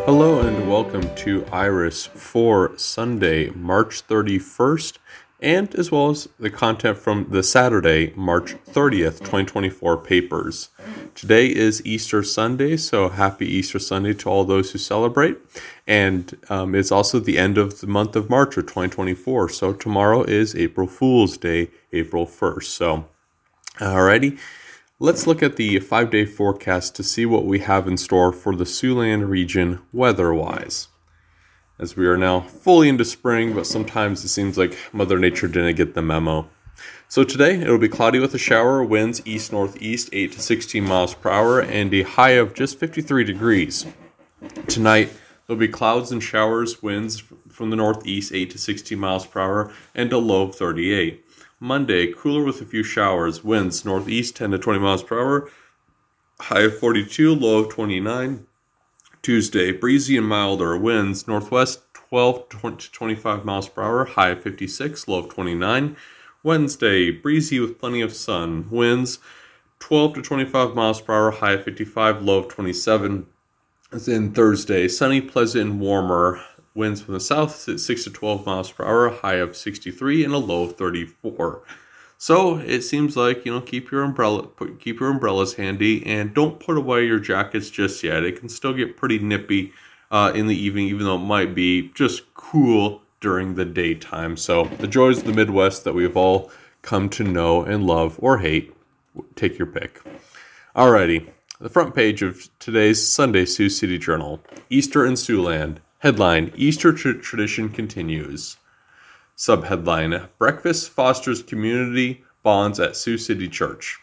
Hello and welcome to Iris for Sunday, March 31st, and as well as the content from the Saturday, March 30th, 2024 papers. Today is Easter Sunday, so happy Easter Sunday to all those who celebrate. And it's also the end of the month of March of 2024, so tomorrow is April Fool's Day, April 1st. So, alrighty. Let's look at the 5-day forecast to see what we have in store for the Siouxland region weather-wise. As we are now fully into spring, but sometimes it seems like Mother Nature didn't get the memo. So today, it'll be cloudy with a shower, winds east-northeast 8 to 16 miles per hour, and a high of just 53 degrees. Tonight, there'll be clouds and showers, winds from the northeast 8 to 16 miles per hour, and a low of 38. Monday, cooler with a few showers, winds northeast 10 to 20 miles per hour, high of 42, low of 29. Tuesday, breezy and milder, winds northwest 12 to 25 miles per hour, high of 56, low of 29. Wednesday, breezy with plenty of sun, winds 12 to 25 miles per hour, high of 55, low of 27. Then Thursday, sunny, pleasant, and warmer. Winds from the south at 6 to 12 miles per hour, high of 63 and a low of 34. So it seems like, keep your umbrellas handy and don't put away your jackets just yet. It can still get pretty nippy in the evening, even though it might be just cool during the daytime. So the joys of the Midwest that we've all come to know and love or hate, take your pick. Alrighty, the front page of today's Sunday Sioux City Journal. Easter in Siouxland. Headline, Easter tradition continues. Subheadline, breakfast fosters community bonds at Sioux City Church.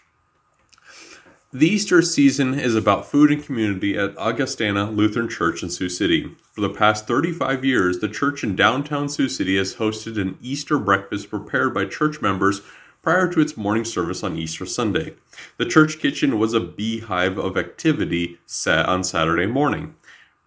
The Easter season is about food and community at Augustana Lutheran Church in Sioux City. For the past 35 years, the church in downtown Sioux City has hosted an Easter breakfast prepared by church members prior to its morning service on Easter Sunday. The church kitchen was a beehive of activity set on Saturday morning.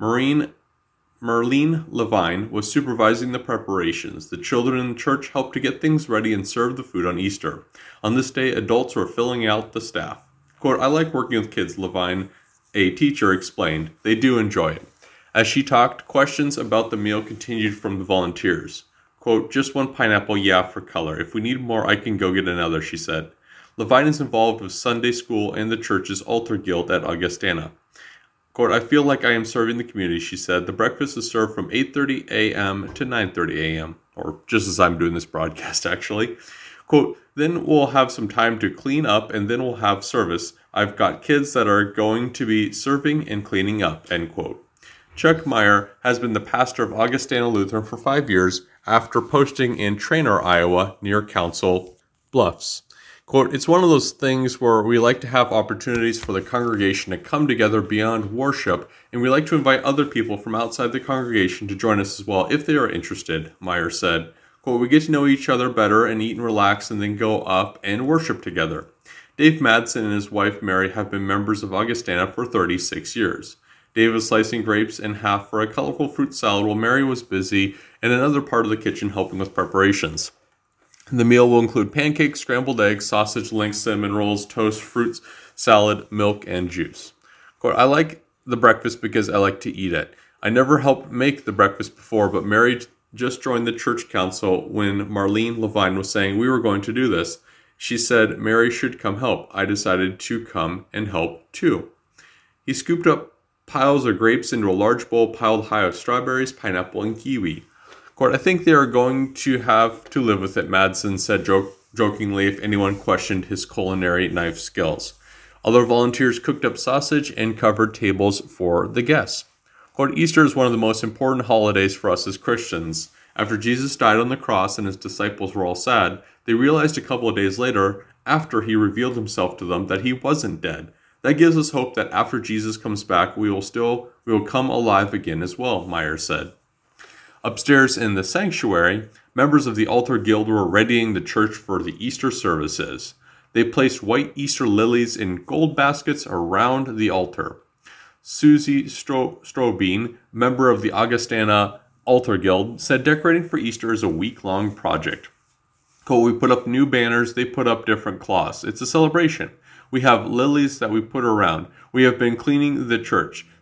Marlene Levine was supervising the preparations. The children in the church helped to get things ready and serve the food on Easter. On this day, adults were filling out the staff. Quote, I like working with kids, Levine, a teacher, explained. They do enjoy it. As she talked, questions about the meal continued from the volunteers. Quote, just one pineapple, yeah, for color. If we need more, I can go get another, she said. Levine is involved with Sunday school and the church's altar guild at Augustana. Quote, I feel like I am serving the community, she said. The breakfast is served from 8:30 a.m. to 9:30 a.m., or just as I'm doing this broadcast, actually. Quote, then we'll have some time to clean up, and then we'll have service. I've got kids that are going to be serving and cleaning up, end quote. Chuck Meyer has been the pastor of Augustana Lutheran for 5 years after posting in Traynor, Iowa, near Council Bluffs. Quote, it's one of those things where we like to have opportunities for the congregation to come together beyond worship, and we like to invite other people from outside the congregation to join us as well if they are interested, Meyer said. Quote, we get to know each other better and eat and relax and then go up and worship together. Dave Madsen and his wife Mary have been members of Augustana for 36 years. Dave was slicing grapes in half for a colorful fruit salad while Mary was busy in another part of the kitchen helping with preparations. The meal will include pancakes, scrambled eggs, sausage links, cinnamon rolls, toast, fruits, salad, milk, and juice. Quote, I like the breakfast because I like to eat it. I never helped make the breakfast before, but Mary just joined the church council when Marlene Levine was saying we were going to do this. She said Mary should come help. I decided to come and help too. He scooped up piles of grapes into a large bowl piled high with strawberries, pineapple, and kiwi. Quote, I think they are going to have to live with it, Madsen said jokingly if anyone questioned his culinary knife skills. Other volunteers cooked up sausage and covered tables for the guests. Quote, Easter is one of the most important holidays for us as Christians. After Jesus died on the cross and his disciples were all sad, they realized a couple of days later, after he revealed himself to them, that he wasn't dead. That gives us hope that after Jesus comes back, we will come alive again as well, Meyer said. Upstairs in the sanctuary, members of the altar guild were readying the church for the Easter services. They placed white Easter lilies in gold baskets around the altar. Susie Strobine, member of the Augustana Altar Guild, said decorating for Easter is a week-long project. Cool, we put up new banners, they put up different cloths. It's a celebration. We have lilies that we put around. We have been cleaning the church.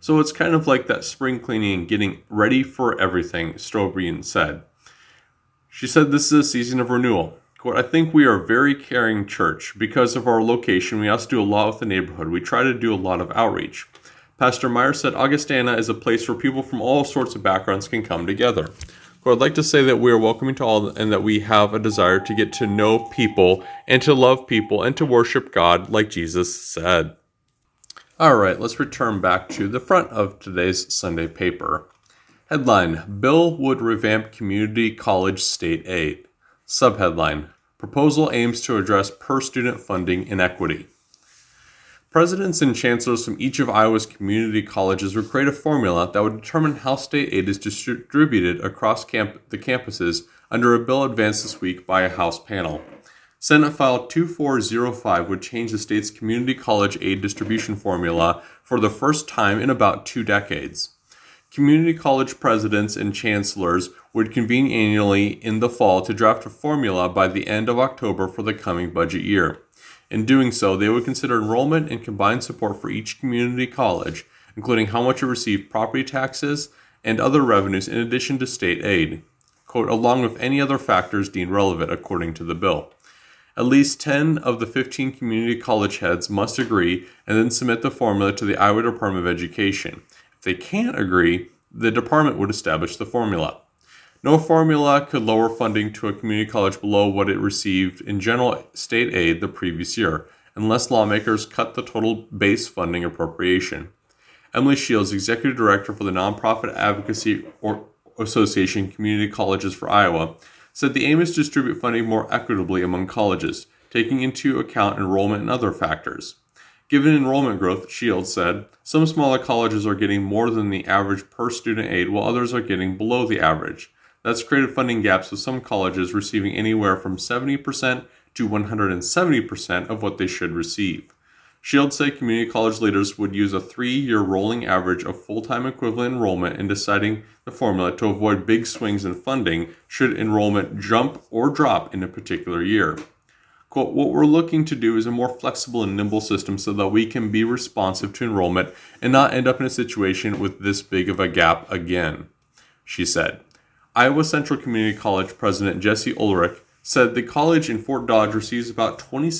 So it's kind of like that spring cleaning and getting ready for everything, Strobian said. She said this is a season of renewal. Quote, I think we are a very caring church. Because of our location, we also do a lot with the neighborhood. We try to do a lot of outreach. Pastor Meyer said Augustana is a place where people from all sorts of backgrounds can come together. Quote, I'd like to say that we are welcoming to all and that we have a desire to get to know people and to love people and to worship God like Jesus said. All right, let's return back to the front of today's Sunday paper. Headline, Bill would revamp community college state aid. Subheadline, Proposal aims to address per-student funding inequity. Presidents and chancellors from each of Iowa's community colleges would create a formula that would determine how state aid is distributed across the campuses under a bill advanced this week by a House panel. Senate File 2405 would change the state's community college aid distribution formula for the first time in about 2 decades. Community college presidents and chancellors would convene annually in the fall to draft a formula by the end of October for the coming budget year. In doing so, they would consider enrollment and combined support for each community college, including how much it received property taxes and other revenues in addition to state aid, quote, along with any other factors deemed relevant according to the bill. At least 10 of the 15 community college heads must agree and then submit the formula to the Iowa Department of Education. If they can't agree, the department would establish the formula. No formula could lower funding to a community college below what it received in general state aid the previous year, unless lawmakers cut the total base funding appropriation. Emily Shields, Executive Director for the Nonprofit Advocacy Association Community Colleges for Iowa, said the aim is to distribute funding more equitably among colleges, taking into account enrollment and other factors. Given enrollment growth, Shields said, some smaller colleges are getting more than the average per student aid while others are getting below the average. That's created funding gaps with some colleges receiving anywhere from 70% to 170% of what they should receive. Shields said community college leaders would use a 3-year rolling average of full-time equivalent enrollment in deciding the formula to avoid big swings in funding should enrollment jump or drop in a particular year. Quote, what we're looking to do is a more flexible and nimble system so that we can be responsive to enrollment and not end up in a situation with this big of a gap again, she said. Iowa Central Community College President Jesse Ulrich said the college in Fort Dodge receives about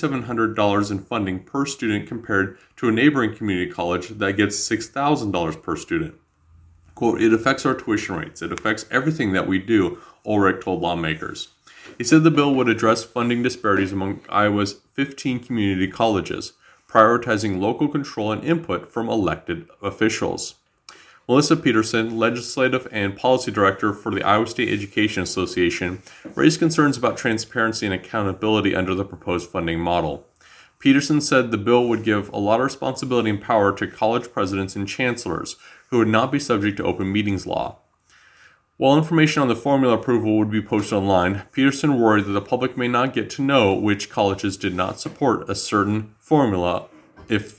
$2,700 in funding per student compared to a neighboring community college that gets $6,000 per student. Quote, it affects our tuition rates. It affects everything that we do, Ulrich told lawmakers. He said the bill would address funding disparities among Iowa's 15 community colleges, prioritizing local control and input from elected officials. Melissa Peterson, Legislative and Policy Director for the Iowa State Education Association, raised concerns about transparency and accountability under the proposed funding model. Peterson said the bill would give a lot of responsibility and power to college presidents and chancellors, who would not be subject to open meetings law. While information on the formula approval would be posted online, Peterson worried that the public may not get to know which colleges did not support a certain formula if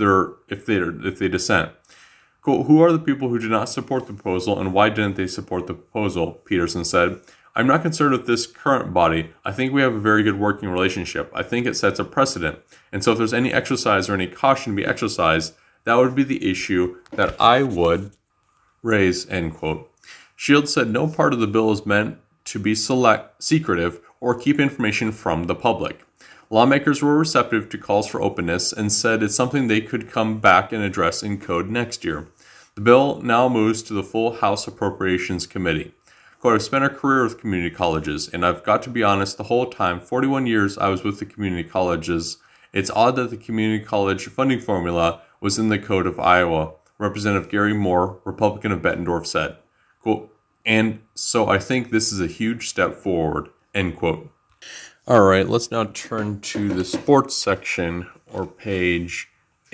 they dissent. Quote, who are the people who did not support the proposal and why didn't they support the proposal? Peterson said, I'm not concerned with this current body. I think we have a very good working relationship. I think it sets a precedent. And so if there's any exercise or any caution to be exercised, that would be the issue that I would raise, end quote. Shields said no part of the bill is meant to be secretive or keep information from the public. Lawmakers were receptive to calls for openness and said it's something they could come back and address in code next year. The bill now moves to the full House Appropriations Committee. Quote, I've spent a career with community colleges, and I've got to be honest, the whole time, 41 years I was with the community colleges, it's odd that the community college funding formula was in the Code of Iowa, Representative Gary Moore, Republican of Bettendorf, said. Quote, and so I think this is a huge step forward, end quote. All right, let's now turn to the sports section or page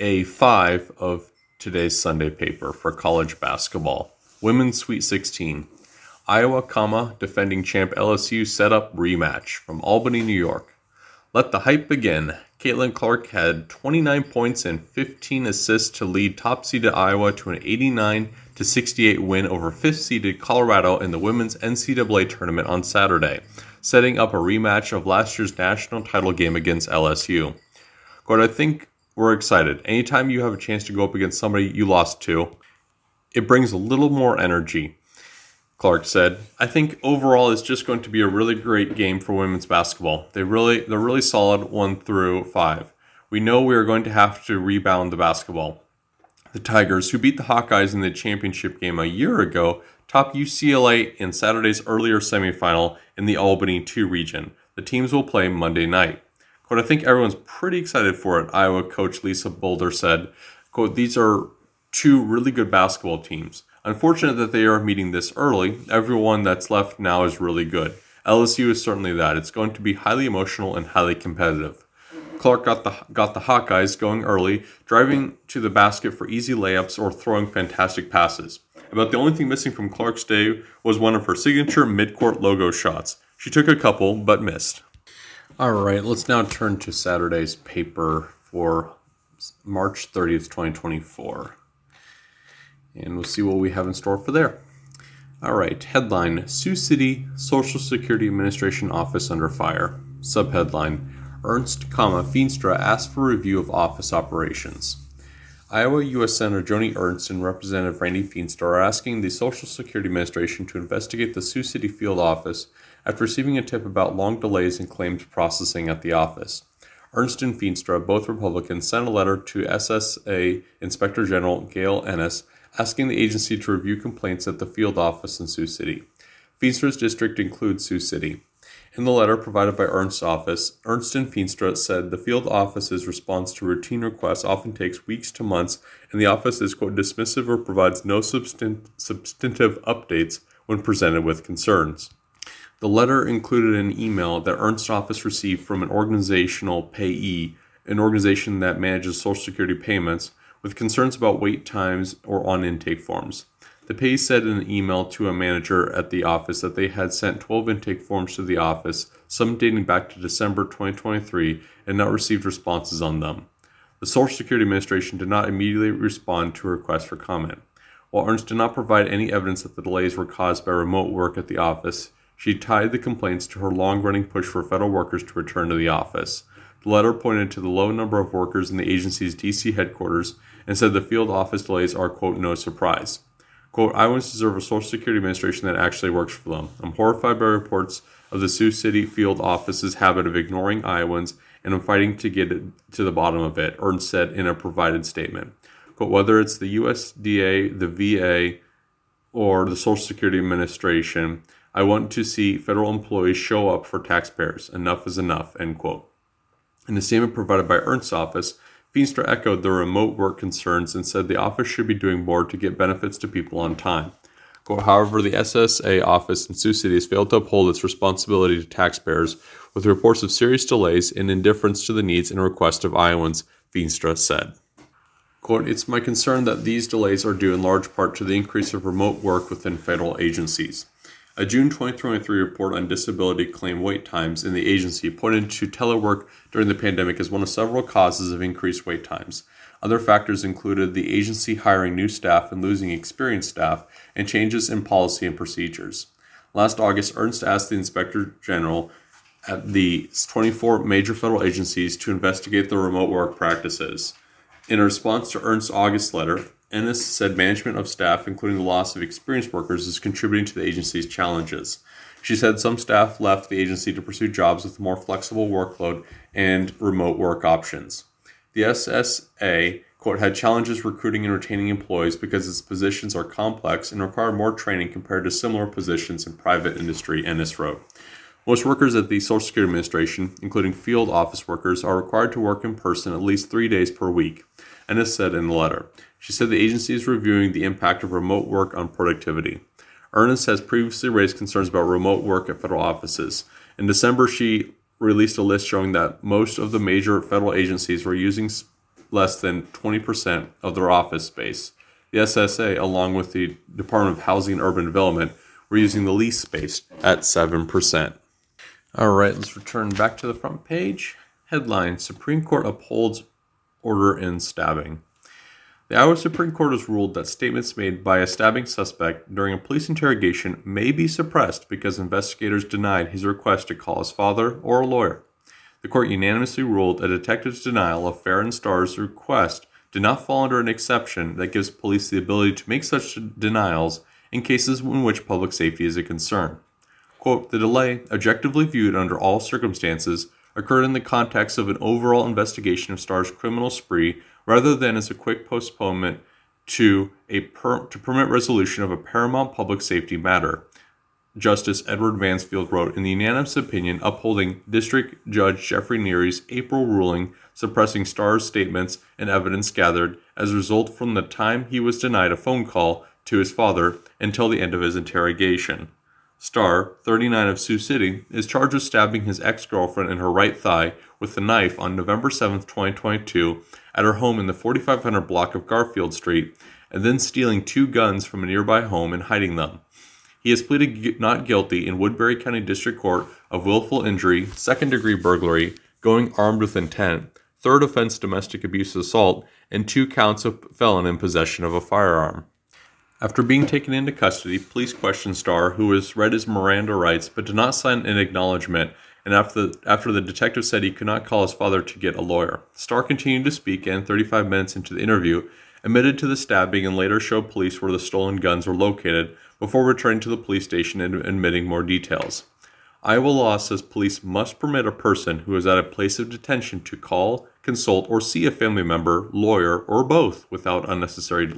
A5 of today's Sunday paper for college basketball. Women's Sweet 16. Iowa, defending champ LSU set up rematch from Albany, New York. Let the hype begin. Caitlin Clark had 29 points and 15 assists to lead top-seeded Iowa to an 89-68 win over 5th-seeded Colorado in the women's NCAA tournament on Saturday, setting up a rematch of last year's national title game against LSU. Quote, I think we're excited. Anytime you have a chance to go up against somebody you lost to, It brings a little more energy, Clark said. I think overall it's just going to be a really great game for women's basketball. They're really solid 1 through 5. We know we are going to have to rebound the basketball. The Tigers, who beat the Hawkeyes in the championship game a year ago, topped UCLA in Saturday's earlier semifinal in the Albany 2 region. The teams will play Monday night. Quote, I think everyone's pretty excited for it, Iowa coach Lisa Boulder said. Quote, these are two really good basketball teams. Unfortunate that they are meeting this early. Everyone that's left now is really good. LSU is certainly that. It's going to be highly emotional and highly competitive. Clark got the Hawkeyes going early, driving to the basket for easy layups or throwing fantastic passes. About the only thing missing from Clark's day was one of her signature midcourt logo shots. She took a couple, but missed. All right, let's now turn to Saturday's paper for March 30th, 2024. And we'll see what we have in store for there. All right, headline, Sioux City Social Security Administration Office under fire. Subheadline, Ernst, Feenstra asked for review of office operations. Iowa U.S. Senator Joni Ernst and Representative Randy Feenstra are asking the Social Security Administration to investigate the Sioux City field office after receiving a tip about long delays in claims processing at the office. Ernst and Feenstra, both Republicans, sent a letter to SSA Inspector General Gail Ennis asking the agency to review complaints at the field office in Sioux City. Feenstra's district includes Sioux City. In the letter provided by Ernst's office, Ernst and Feenstra said the field office's response to routine requests often takes weeks to months, and the office is, quote, dismissive or provides no substantive updates when presented with concerns. The letter included an email that Ernst's office received from an organizational payee, an organization that manages Social Security payments, with concerns about wait times or on intake forms. The payee said in an email to a manager at the office that they had sent 12 intake forms to the office, some dating back to December 2023, and not received responses on them. The Social Security Administration did not immediately respond to a request for comment. While Ernst did not provide any evidence that the delays were caused by remote work at the office, she tied the complaints to her long-running push for federal workers to return to the office. The letter pointed to the low number of workers in the agency's D.C. headquarters and said the field office delays are, quote, no surprise. Quote, Iowans deserve a Social Security Administration that actually works for them. I'm horrified by reports of the Sioux City field office's habit of ignoring Iowans, and I'm fighting to get to the bottom of it, Ernst said in a provided statement. Quote, whether it's the USDA, the VA, or the Social Security Administration, I want to see federal employees show up for taxpayers. Enough is enough, end quote. In a statement provided by Ernst's office, Feenstra echoed the remote work concerns and said the office should be doing more to get benefits to people on time. Quote, however, the SSA office in Sioux City has failed to uphold its responsibility to taxpayers with reports of serious delays and indifference to the needs and requests of Iowans, Feenstra said. Quote, it's my concern that these delays are due in large part to the increase of remote work within federal agencies. A June 2023 report on disability claim wait times in the agency pointed to telework during the pandemic as one of several causes of increased wait times. Other factors included the agency hiring new staff and losing experienced staff, and changes in policy and procedures. Last August, Ernst asked the Inspector General at the 24 major federal agencies to investigate the remote work practices. In a response to Ernst's August letter, Ennis said management of staff, including the loss of experienced workers, is contributing to the agency's challenges. She said some staff left the agency to pursue jobs with more flexible workload and remote work options. The SSA, quote, had challenges recruiting and retaining employees because its positions are complex and require more training compared to similar positions in private industry, Ennis wrote. Most workers at the Social Security Administration, including field office workers, are required to work in person at least 3 days per week, Ennis said in the letter. She said the agency is reviewing the impact of remote work on productivity. Ernst has previously raised concerns about remote work at federal offices. In December, she released a list showing that most of the major federal agencies were using less than 20% of their office space. The SSA, along with the Department of Housing and Urban Development, were using the least space at 7%. All right, let's return back to the front page. Headline, Supreme Court upholds order in stabbing. The Iowa Supreme Court has ruled that statements made by a stabbing suspect during a police interrogation may be suppressed because investigators denied his request to call his father or a lawyer. The court unanimously ruled a detective's denial of Farron Starr's request did not fall under an exception that gives police the ability to make such denials in cases in which public safety is a concern. Quote, the delay, objectively viewed under all circumstances, occurred in the context of an overall investigation of Starr's criminal spree rather than as a quick postponement to permit resolution of a paramount public safety matter, Justice Edward Mansfield wrote in the unanimous opinion upholding District Judge Jeffrey Neary's April ruling suppressing Starr's statements and evidence gathered as a result from the time he was denied a phone call to his father until the end of his interrogation. Starr, 39 of Sioux City, is charged with stabbing his ex-girlfriend in her right thigh with a knife on November 7, 2022 at her home in the 4500 block of Garfield Street, and then stealing 2 guns from a nearby home and hiding them. He has pleaded not guilty in Woodbury County District Court of willful injury, second-degree burglary, going armed with intent, third offense domestic abuse assault, and 2 counts of felon in possession of a firearm. After being taken into custody, police questioned Starr, who was read his Miranda rights but did not sign an acknowledgement, and after the detective said he could not call his father to get a lawyer. Starr continued to speak and, 35 minutes into the interview, admitted to the stabbing and later showed police where the stolen guns were located before returning to the police station and admitting more details. Iowa law says police must permit a person who is at a place of detention to call, consult, or see a family member, lawyer, or both without unnecessary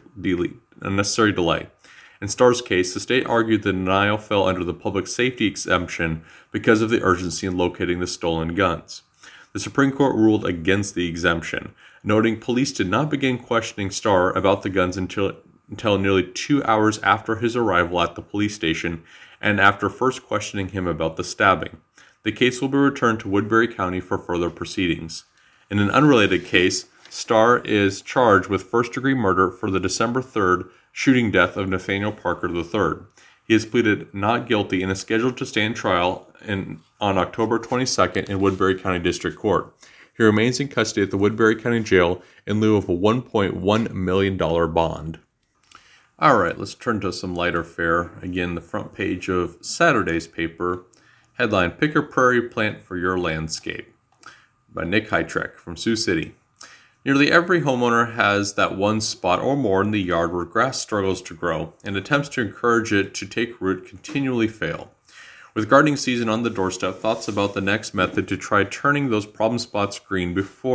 delay. In Starr's case, the state argued the denial fell under the public safety exemption because of the urgency in locating the stolen guns. The Supreme Court ruled against the exemption, noting police did not begin questioning Starr about the guns until nearly 2 hours after his arrival at the police station and after first questioning him about the stabbing. The case will be returned to Woodbury County for further proceedings. In an unrelated case, Starr is charged with first-degree murder for the December 3rd shooting death of Nathaniel Parker III. He has pleaded not guilty and is scheduled to stand trial on October 22nd in Woodbury County District Court. He remains in custody at the Woodbury County Jail in lieu of a $1.1 million bond. All right, let's turn to some lighter fare. Again, the front page of Saturday's paper. Headline, Pick a Prairie Plant for Your Landscape by Nick Heitreck from Sioux City. Nearly every homeowner has that one spot or more in the yard where grass struggles to grow, and attempts to encourage it to take root continually fail. With gardening season on the doorstep, thoughts about the next method to try turning those problem spots green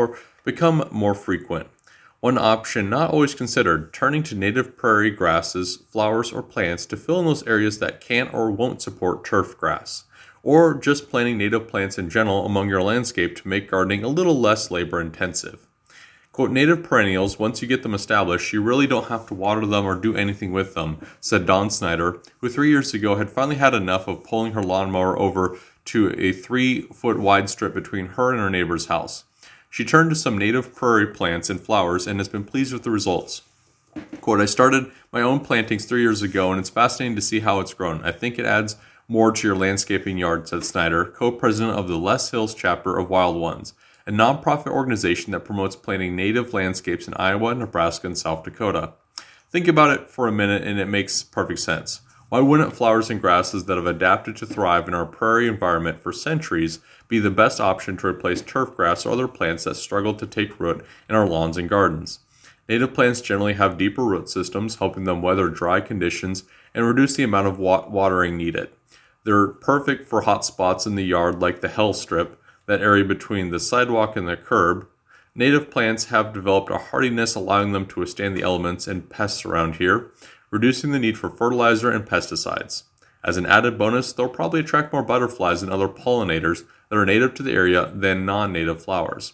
become more frequent. One option not always considered, turning to native prairie grasses, flowers, or plants to fill in those areas that can't or won't support turf grass. Or just planting native plants in general among your landscape to make gardening a little less labor intensive. Quote, native perennials, once you get them established, you really don't have to water them or do anything with them, said Dawn Snyder, who 3 years ago had finally had enough of pulling her lawnmower over to a 3-foot wide strip between her and her neighbor's house. She turned to some native prairie plants and flowers and has been pleased with the results. Quote, I started my own plantings 3 years ago and it's fascinating to see how it's grown. I think it adds more to your landscaping yard, said Snyder, co-president of the Les Hills chapter of Wild Ones, a nonprofit organization that promotes planting native landscapes in Iowa, Nebraska, and South Dakota. Think about it for a minute and it makes perfect sense. Why wouldn't flowers and grasses that have adapted to thrive in our prairie environment for centuries be the best option to replace turf grass or other plants that struggle to take root in our lawns and gardens? Native plants generally have deeper root systems, helping them weather dry conditions and reduce the amount of watering needed. They're perfect for hot spots in the yard like the Hell Strip, that area between the sidewalk and the curb. Native plants have developed a hardiness allowing them to withstand the elements and pests around here, reducing the need for fertilizer and pesticides. As an added bonus, they'll probably attract more butterflies and other pollinators that are native to the area than non-native flowers.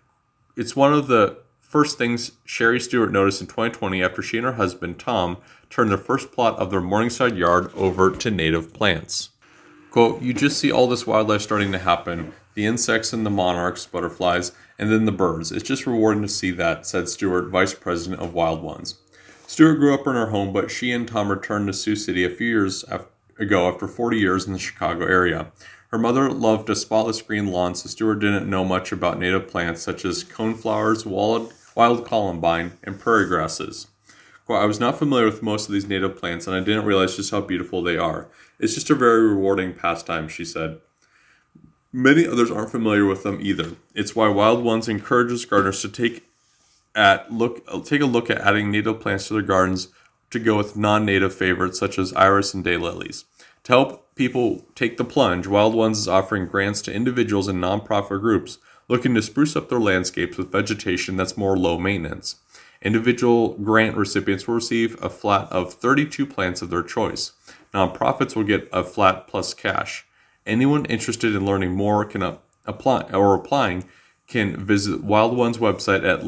It's one of the first things Sherry Stewart noticed in 2020 after she and her husband, Tom, turned their first plot of their Morningside yard over to native plants. Quote, you just see all this wildlife starting to happen, the insects and the monarchs, butterflies, and then the birds. It's just rewarding to see that, said Stewart, vice president of Wild Ones. Stewart grew up in her home, but she and Tom returned to Sioux City a few years ago after 40 years in the Chicago area. Her mother loved a spotless green lawn, so Stewart didn't know much about native plants such as coneflowers, wild columbine, and prairie grasses. Quote, I was not familiar with most of these native plants, and I didn't realize just how beautiful they are. It's just a very rewarding pastime, she said. Many others aren't familiar with them either. It's why Wild Ones encourages gardeners to take take a look at adding native plants to their gardens to go with non-native favorites such as iris and daylilies. To help people take the plunge, Wild Ones is offering grants to individuals and nonprofit groups looking to spruce up their landscapes with vegetation that's more low maintenance. Individual grant recipients will receive a flat of 32 plants of their choice. Nonprofits will get a flat plus cash. Anyone interested in learning more applying can visit Wild One's website at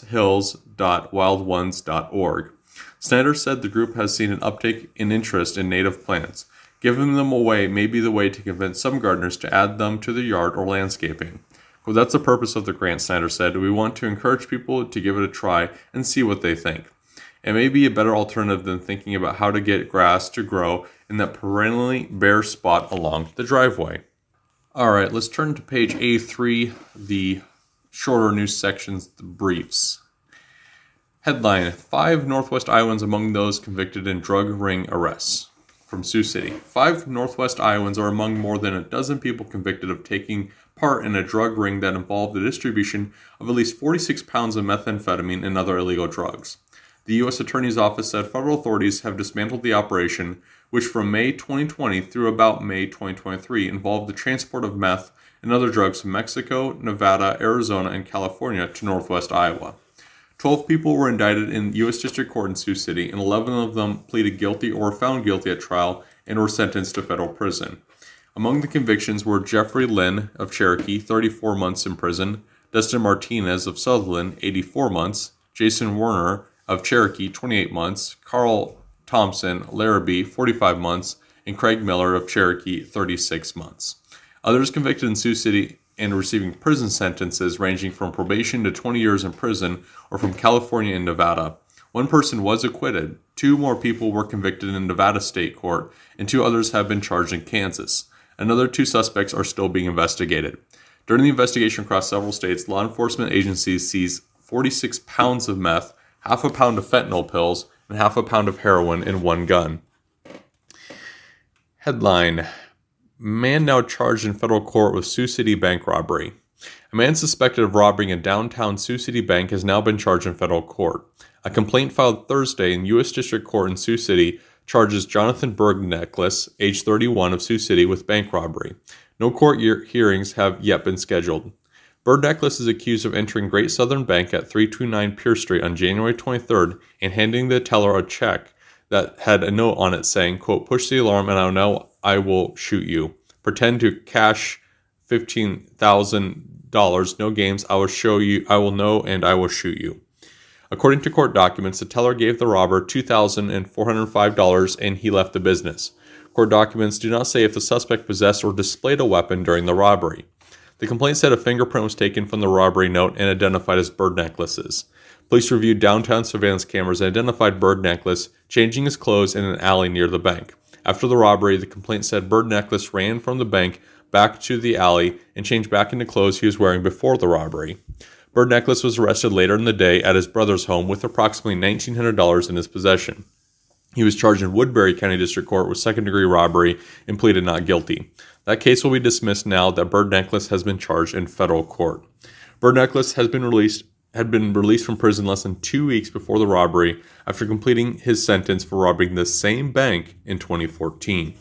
leshills.wildones.org. Snyder said the group has seen an uptick in interest in native plants. Giving them away may be the way to convince some gardeners to add them to their yard or landscaping. Well, that's the purpose of the grant, Snyder said. We want to encourage people to give it a try and see what they think. It may be a better alternative than thinking about how to get grass to grow in that perennially bare spot along the driveway. All right, let's turn to page A3, the shorter news sections, the briefs. Headline, 5 Northwest Iowans among those convicted in drug ring arrests. From Sioux City, 5 Northwest Iowans are among more than a dozen people convicted of taking part in a drug ring that involved the distribution of at least 46 pounds of methamphetamine and other illegal drugs. The U.S. Attorney's Office said federal authorities have dismantled the operation, which from May 2020 through about May 2023 involved the transport of meth and other drugs from Mexico, Nevada, Arizona, and California to Northwest Iowa. 12 people were indicted in U.S. District Court in Sioux City, and 11 of them pleaded guilty or found guilty at trial and were sentenced to federal prison. Among the convictions were Jeffrey Lynn of Cherokee, 34 months in prison, Dustin Martinez of Sutherland, 84 months, Jason Werner of Cherokee, 28 months, Carl Thompson, Larrabee, 45 months, and Craig Miller of Cherokee, 36 months. Others convicted in Sioux City and receiving prison sentences ranging from probation to 20 years in prison or from California and Nevada. One person was acquitted, 2 more people were convicted in Nevada State Court, and 2 others have been charged in Kansas. Another 2 suspects are still being investigated. During the investigation across several states, law enforcement agencies seized 46 pounds of meth, half a pound of fentanyl pills, and half a pound of heroin in one gun. Headline, man now charged in federal court with Sioux City bank robbery. A man suspected of robbing a downtown Sioux City bank has now been charged in federal court. A complaint filed Thursday in U.S. District Court in Sioux City charges Jonathan Bergnecklace, age 31, of Sioux City, with bank robbery. No court hearings have yet been scheduled. Bergnecklace is accused of entering Great Southern Bank at 329 Pierce Street on January 23rd and handing the teller a check that had a note on it saying, quote, push the alarm and I know I will shoot you. Pretend to cash $15,000. No games. I will show you. I will know and I will shoot you. According to court documents, the teller gave the robber $2,405 and he left the business. Court documents do not say if the suspect possessed or displayed a weapon during the robbery. The complaint said a fingerprint was taken from the robbery note and identified as Bergnecklace's. Police reviewed downtown surveillance cameras and identified Bergnecklace changing his clothes in an alley near the bank. After the robbery, the complaint said Bergnecklace ran from the bank back to the alley and changed back into clothes he was wearing before the robbery. Bergnecklace was arrested later in the day at his brother's home with approximately $1,900 in his possession. He was charged in Woodbury County District Court with second-degree robbery and pleaded not guilty. That case will be dismissed now that Bergnecklace has been charged in federal court. Bergnecklace had been released from prison less than 2 weeks before the robbery after completing his sentence for robbing the same bank in 2014.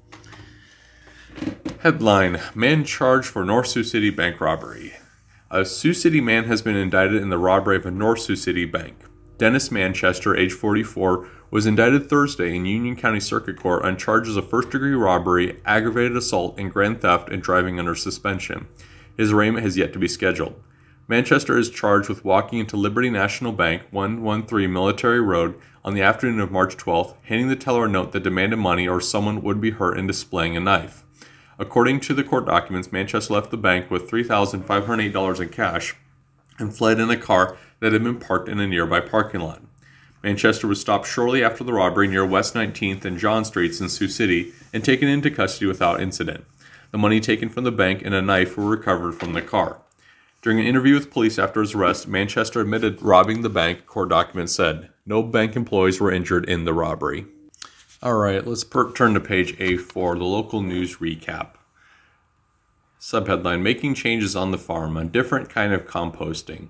Headline, man charged for North Sioux City bank robbery. A Sioux City man has been indicted in the robbery of a North Sioux City bank. Dennis Manchester, age 44, was indicted Thursday in Union County Circuit Court on charges of first-degree robbery, aggravated assault, and grand theft and driving under suspension. His arraignment has yet to be scheduled. Manchester is charged with walking into Liberty National Bank, 113 Military Road, on the afternoon of March 12th, handing the teller a note that demanded money or someone would be hurt and displaying a knife. According to the court documents, Manchester left the bank with $3,508 in cash and fled in a car that had been parked in a nearby parking lot. Manchester was stopped shortly after the robbery near West 19th and John Streets in Sioux City and taken into custody without incident. The money taken from the bank and a knife were recovered from the car. During an interview with police after his arrest, Manchester admitted robbing the bank, court documents said. No bank employees were injured in the robbery. All right, let's turn to page A4, the local news recap. Subheadline, making changes on the farm, a different kind of composting.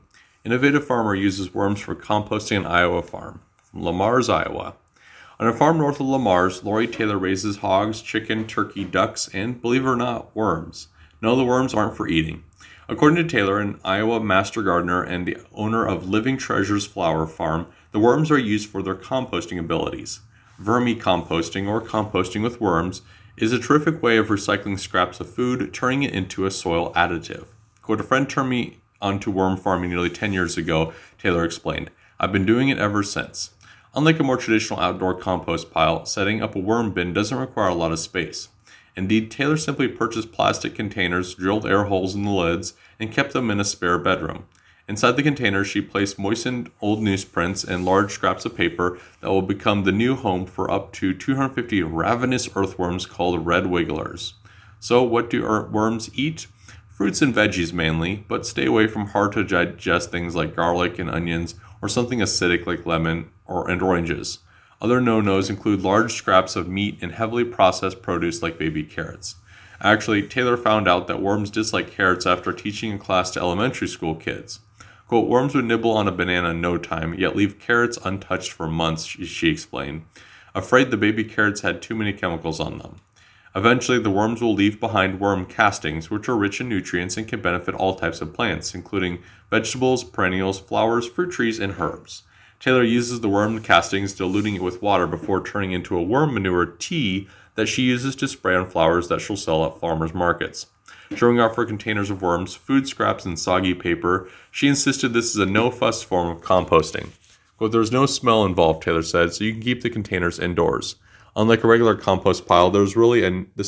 Innovative farmer uses worms for composting an Iowa farm. From Lamar's, Iowa. On a farm north of Lamar's, Lori Taylor raises hogs, chicken, turkey, ducks, and, believe it or not, worms. No, the worms aren't for eating. According to Taylor, an Iowa master gardener and the owner of Living Treasures Flower Farm, the worms are used for their composting abilities. Vermicomposting, or composting with worms, is a terrific way of recycling scraps of food, turning it into a soil additive. Quote, a friend turned me onto worm farming nearly 10 years ago, Taylor explained. I've been doing it ever since. Unlike a more traditional outdoor compost pile, setting up a worm bin doesn't require a lot of space. Indeed, Taylor simply purchased plastic containers, drilled air holes in the lids, and kept them in a spare bedroom. Inside the containers, she placed moistened old newsprints and large scraps of paper that will become the new home for up to 250 ravenous earthworms called red wigglers. So, what do worms eat? Fruits and veggies mainly, but stay away from hard to digest things like garlic and onions or something acidic like lemon and oranges. Other no-nos include large scraps of meat and heavily processed produce like baby carrots. Actually, Taylor found out that worms dislike carrots after teaching a class to elementary school kids. Quote, worms would nibble on a banana in no time, yet leave carrots untouched for months, she explained, afraid the baby carrots had too many chemicals on them. Eventually, the worms will leave behind worm castings, which are rich in nutrients and can benefit all types of plants, including vegetables, perennials, flowers, fruit trees, and herbs. Taylor uses the worm castings, diluting it with water before turning into a worm manure tea that she uses to spray on flowers that she'll sell at farmers markets. Showing off her containers of worms, food scraps, and soggy paper, she insisted this is a no-fuss form of composting. Quote, there's no smell involved, Taylor said, so you can keep the containers indoors. Unlike a regular compost pile, there's really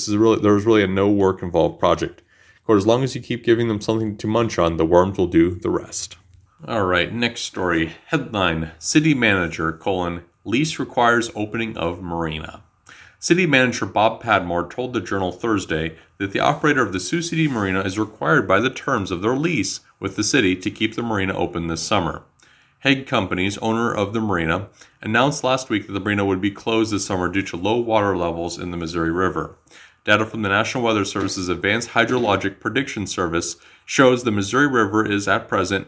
a no work involved project. Quote, as long as you keep giving them something to munch on, the worms will do the rest. All right, next story. Headline, City Manager, lease requires opening of marina. City Manager Bob Padmore told the Journal Thursday that the operator of the Sioux City Marina is required by the terms of their lease with the city to keep the marina open this summer. Hague Companies, owner of the marina, announced last week that the marina would be closed this summer due to low water levels in the Missouri River. Data from the National Weather Service's Advanced Hydrologic Prediction Service shows the Missouri River is at present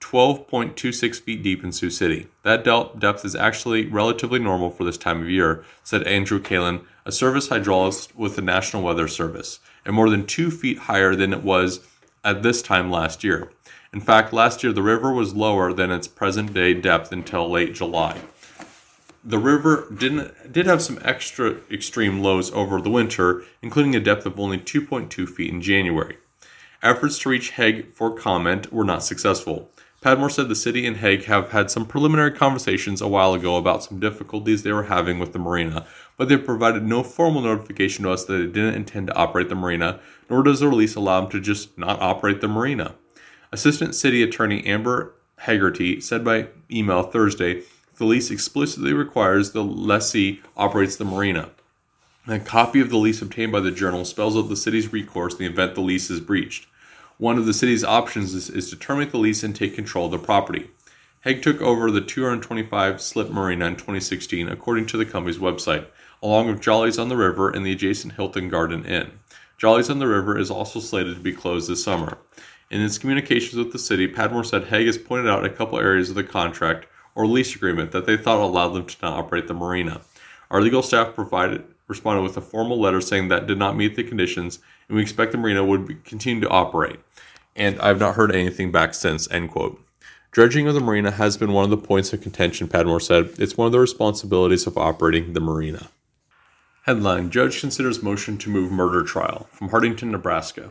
12.26 feet deep in Sioux City. That depth is actually relatively normal for this time of year, said Andrew Kalin, a service hydrologist with the National Weather Service, and more than 2 feet higher than it was at this time last year. In fact, last year the river was lower than its present-day depth until late July. The river did have some extra extreme lows over the winter, including a depth of only 2.2 feet in January. Efforts to reach Hague for comment were not successful. Padmore said the city and Hague have had some preliminary conversations a while ago about some difficulties they were having with the marina, but they provided no formal notification to us that they didn't intend to operate the marina, nor does the release allow them to just not operate the marina. Assistant City Attorney Amber Haggerty said by email Thursday the lease explicitly requires the lessee operates the marina. A copy of the lease obtained by the Journal spells out the city's recourse in the event the lease is breached. One of the city's options is to terminate the lease and take control of the property. Hague took over the 225-slip marina in 2016, according to the company's website, along with Jolly's on the River and the adjacent Hilton Garden Inn. Jolly's on the River is also slated to be closed this summer. In its communications with the city, Padmore said Hague has pointed out a couple areas of the contract or lease agreement that they thought allowed them to not operate the marina. Our legal staff responded with a formal letter saying that did not meet the conditions, and we expect the marina would continue to operate. And I've not heard anything back since, end quote. Dredging of the marina has been one of the points of contention, Padmore said. It's one of the responsibilities of operating the marina. Headline, Judge considers motion to move murder trial. From Hartington, Nebraska.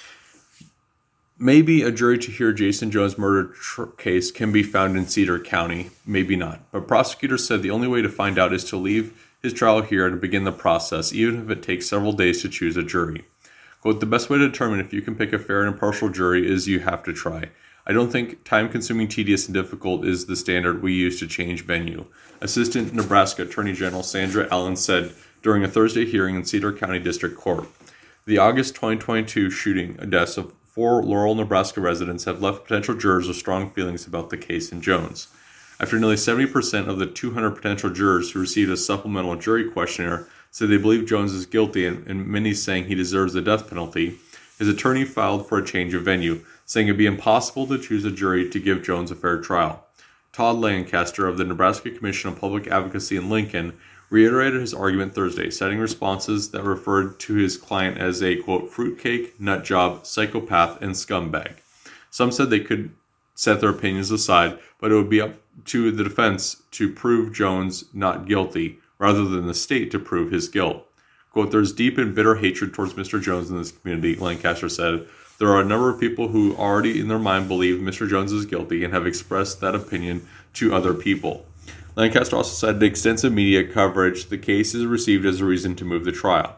Maybe a jury to hear Jason Jones' murder case can be found in Cedar County, maybe not. But prosecutors said the only way to find out is to leave his trial here and begin the process, even if it takes several days to choose a jury. Quote, the best way to determine if you can pick a fair and impartial jury is you have to try. I don't think time-consuming, tedious, and difficult is the standard we use to change venue. Assistant Nebraska Attorney General Sandra Allen said during a Thursday hearing in Cedar County District Court. The August 2022 shooting deaths of 4 Laurel, Nebraska residents have left potential jurors with strong feelings about the case in Jones. After nearly 70% of the 200 potential jurors who received a supplemental jury questionnaire said they believe Jones is guilty and many saying he deserves the death penalty, his attorney filed for a change of venue, saying it'd be impossible to choose a jury to give Jones a fair trial. Todd Lancaster of the Nebraska Commission on Public Advocacy in Lincoln reiterated his argument Thursday, citing responses that referred to his client as a, quote, fruitcake, nutjob, psychopath, and scumbag. Some said they could set their opinions aside, but it would be up to the defense to prove Jones not guilty, rather than the state to prove his guilt. Quote, there's deep and bitter hatred towards Mr. Jones in this community, Lancaster said. There are a number of people who already in their mind believe Mr. Jones is guilty and have expressed that opinion to other people. Lancaster also cited extensive media coverage the case is received as a reason to move the trial.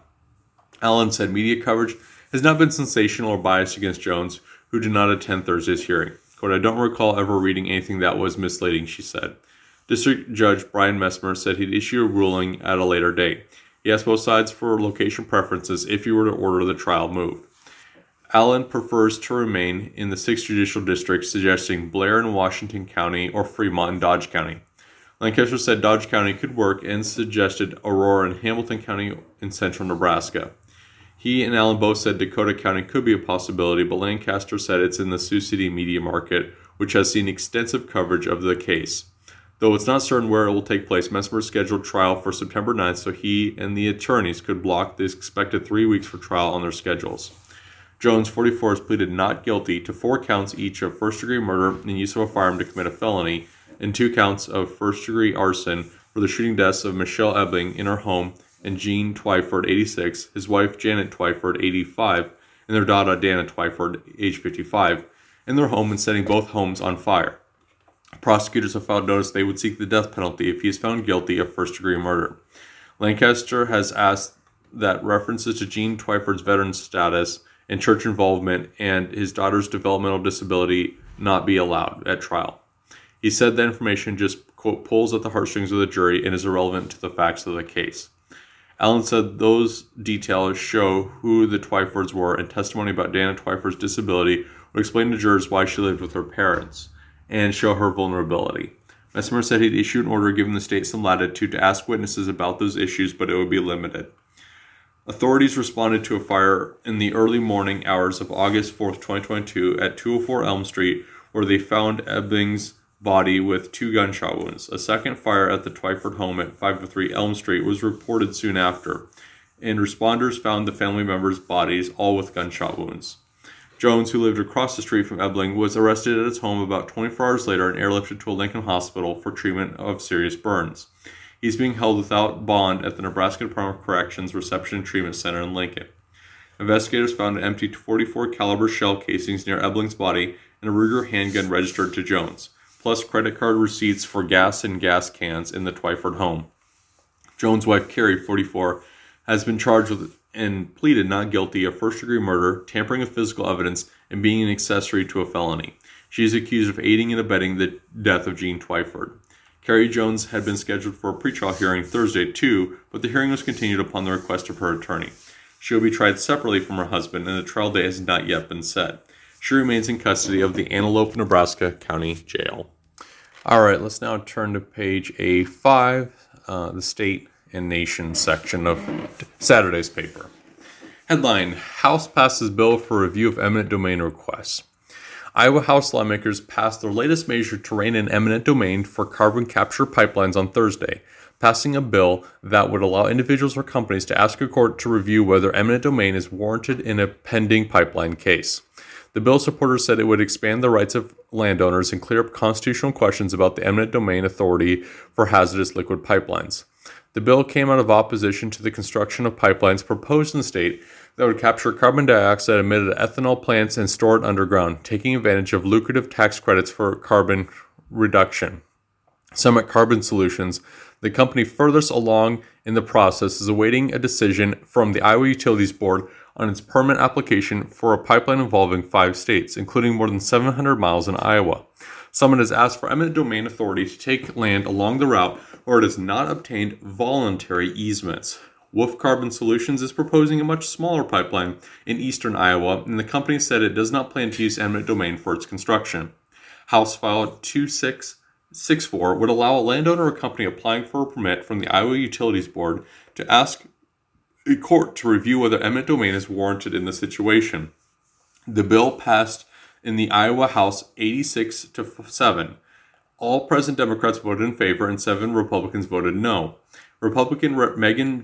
Allen said media coverage has not been sensational or biased against Jones, who did not attend Thursday's hearing. Quote, I don't recall ever reading anything that was misleading, she said. District Judge Brian Messmer said he'd issue a ruling at a later date. He asked both sides for location preferences if he were to order the trial moved. Allen prefers to remain in the 6th Judicial District, suggesting Blair in Washington County or Fremont in Dodge County. Lancaster said Dodge County could work and suggested Aurora and Hamilton County in central Nebraska. He and Allen both said Dakota County could be a possibility, but Lancaster said it's in the Sioux City media market, which has seen extensive coverage of the case. Though it's not certain where it will take place, Messmer scheduled trial for September 9th so he and the attorneys could block the expected 3 weeks for trial on their schedules. Jones, 44, has pleaded not guilty to 4 counts each of first-degree murder and use of a firearm to commit a felony, and 2 counts of first-degree arson for the shooting deaths of Michelle Ebling in her home and Gene Twyford, 86, his wife Janet Twyford, 85, and their daughter Dana Twyford, age 55, in their home and setting both homes on fire. Prosecutors have filed notice they would seek the death penalty if he is found guilty of first-degree murder. Lancaster has asked that references to Gene Twyford's veteran status and church involvement and his daughter's developmental disability not be allowed at trial. He said the information just, quote, pulls at the heartstrings of the jury and is irrelevant to the facts of the case. Allen said those details show who the Twyfords were, and testimony about Dana Twyford's disability would explain to jurors why she lived with her parents and show her vulnerability. Messmer said he'd issue an order giving the state some latitude to ask witnesses about those issues, but it would be limited. Authorities responded to a fire in the early morning hours of August 4, 2022 at 204 Elm Street, where they found Ebling's body with 2 gunshot wounds. A second fire at the Twyford home at 503 Elm Street was reported soon after, and responders found the family members' bodies all with gunshot wounds. Jones, who lived across the street from Ebling, was arrested at his home about 24 hours later and airlifted to a Lincoln hospital for treatment of serious burns. He's being held without bond at the Nebraska Department of Corrections Reception and Treatment Center in Lincoln. Investigators found an empty .44 caliber shell casings near Ebling's body and a Ruger handgun registered to Jones, plus credit card receipts for gas and gas cans in the Twyford home. Jones' wife, Carrie, 44, has been charged with and pleaded not guilty of first-degree murder, tampering with physical evidence, and being an accessory to a felony. She is accused of aiding and abetting the death of Gene Twyford. Carrie Jones had been scheduled for a pretrial hearing Thursday, too, but the hearing was continued upon the request of her attorney. She will be tried separately from her husband, and the trial date has not yet been set. She remains in custody of the Antelope, Nebraska County Jail. All right, let's now turn to page A5, the state and nation section of Saturday's paper. Headline, House passes bill for review of eminent domain requests. Iowa House lawmakers passed their latest measure to rein in eminent domain for carbon capture pipelines on Thursday, passing a bill that would allow individuals or companies to ask a court to review whether eminent domain is warranted in a pending pipeline case. The bill supporters said it would expand the rights of landowners and clear up constitutional questions about the eminent domain authority for hazardous liquid pipelines. The bill came out of opposition to the construction of pipelines proposed in the state that would capture carbon dioxide emitted at ethanol plants and store it underground, taking advantage of lucrative tax credits for carbon reduction. Summit Carbon Solutions, the company furthest along in the process, is awaiting a decision from the Iowa Utilities Board on its permit application for a pipeline involving 5 states, including more than 700 miles in Iowa. Summit has asked for eminent domain authority to take land along the route where it has not obtained voluntary easements. Wolf Carbon Solutions is proposing a much smaller pipeline in eastern Iowa, and the company said it does not plan to use eminent domain for its construction. House File 2664 would allow a landowner or company applying for a permit from the Iowa Utilities Board to ask a court to review whether eminent domain is warranted in the situation. The bill passed in the Iowa House 86-7. All present Democrats voted in favor and 7 Republicans voted no. Representative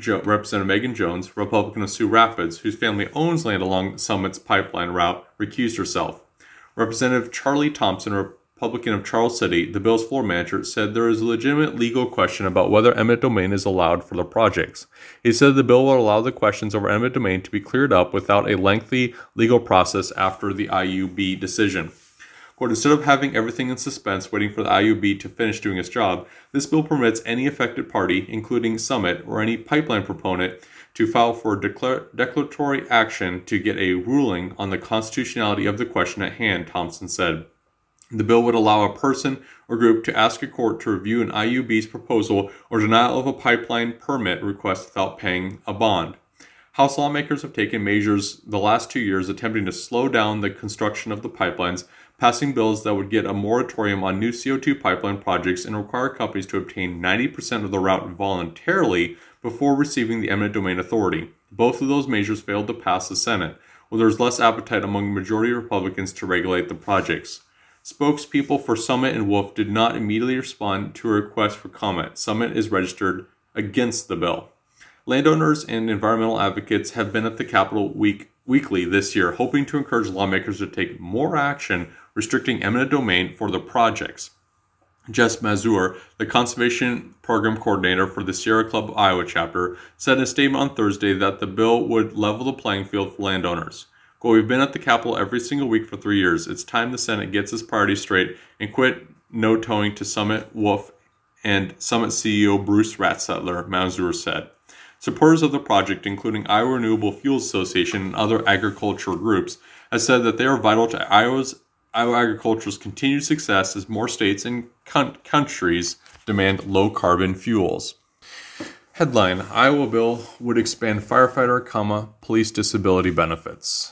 Megan Jones, Republican of Sioux Rapids, whose family owns land along Summit's pipeline route, recused herself. Representative Charlie Thompson, Republican of Charles City, the bill's floor manager, said there is a legitimate legal question about whether eminent domain is allowed for the projects. He said the bill will allow the questions over eminent domain to be cleared up without a lengthy legal process after the IUB decision. Quote, instead of having everything in suspense waiting for the IUB to finish doing its job, this bill permits any affected party, including Summit or any pipeline proponent, to file for declaratory action to get a ruling on the constitutionality of the question at hand, Thompson said. The bill would allow a person or group to ask a court to review an IUB's proposal or denial of a pipeline permit request without paying a bond. House lawmakers have taken measures the last 2 years attempting to slow down the construction of the pipelines, passing bills that would get a moratorium on new CO2 pipeline projects and require companies to obtain 90% of the route voluntarily before receiving the eminent domain authority. Both of those measures failed to pass the Senate, where there is less appetite among majority Republicans to regulate the projects. Spokespeople for Summit and Wolf did not immediately respond to a request for comment. Summit is registered against the bill. Landowners and environmental advocates have been at the Capitol weekly this year, hoping to encourage lawmakers to take more action restricting eminent domain for the projects. Jess Mazur, the Conservation Program Coordinator for the Sierra Club of Iowa chapter, said in a statement on Thursday that the bill would level the playing field for landowners. Quote, we've been at the Capitol every single week for 3 years. It's time the Senate gets its priorities straight and quit no-towing to Summit Wolf and Summit CEO Bruce Ratzettler, Mazur said. Supporters of the project, including Iowa Renewable Fuels Association and other agricultural groups, have said that they are vital to Iowa agriculture's continued success as more states and countries demand low-carbon fuels. Headline, Iowa bill would expand firefighter, police disability benefits.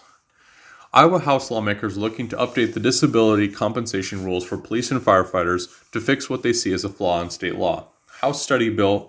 Iowa House lawmakers are looking to update the disability compensation rules for police and firefighters to fix what they see as a flaw in state law. House Study Bill